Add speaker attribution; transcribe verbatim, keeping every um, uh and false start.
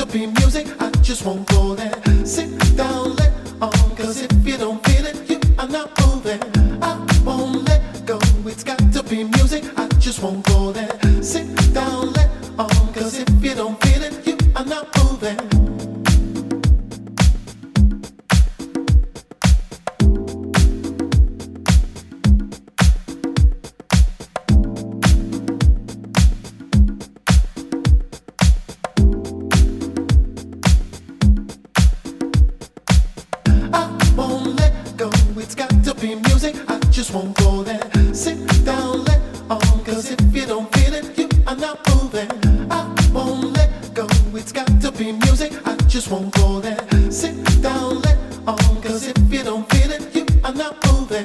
Speaker 1: be music, I just won't go there. Sit down, let on, cause if you don't feel it, you are not moving. I won't let go, it's got to be music, I just won't go there. Sit down, let on, cause if you don't feel it, you are not moving. Just won't go there. Sit down, let on, cause if you don't feel it, you are not moving. I won't let go, it's got to be music, I just won't go there. Sit down, let on, cause if you don't feel it, you are not moving.